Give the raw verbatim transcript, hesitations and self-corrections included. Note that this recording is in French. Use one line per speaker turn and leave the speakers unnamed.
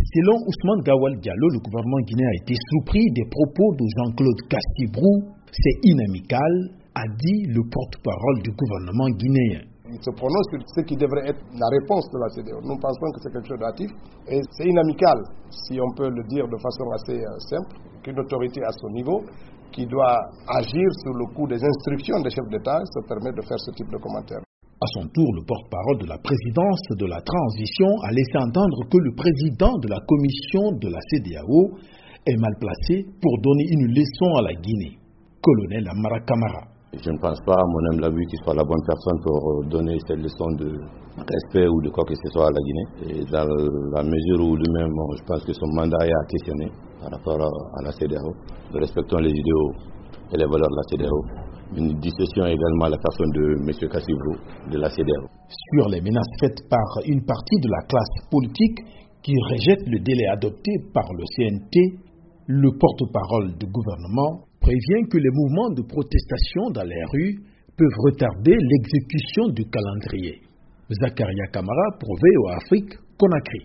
Selon Ousmane Gawal Diallo, le gouvernement guinéen a été surpris des propos de Jean-Claude Castibrou. C'est inamical, a dit le porte-parole du gouvernement guinéen.
Il se prononce sur ce qui devrait être la réponse de la C E D E A O. Nous pensons que c'est quelque chose d'actif et c'est inamical, si on peut le dire de façon assez simple, qu'une autorité à son niveau, qui doit agir sur le coup des instructions des chefs d'État, se permet de faire ce type de commentaires.
À son tour, le porte-parole de la présidence de la transition a laissé entendre que le président de la commission de la C E D A O est mal placé pour donner une leçon à la Guinée. Colonel Amara Camara.
Je ne pense pas, mon homme l'a vu, qu'il soit la bonne personne pour donner cette leçon de respect ou de quoi que ce soit à la Guinée. Et dans la mesure où lui-même, je pense que son mandat est à questionner par rapport à la C E D A O. Nous respectons les idéaux et les valeurs de la C E D A O. Une dissession également à la personne de M. Castibrou de la C E D A O.
Sur les menaces faites par une partie de la classe politique qui rejette le délai adopté par le C N T, le porte-parole du gouvernement prévient que les mouvements de protestation dans les rues peuvent retarder l'exécution du calendrier. Zakaria Kamara pour V O Afrique, Conakry.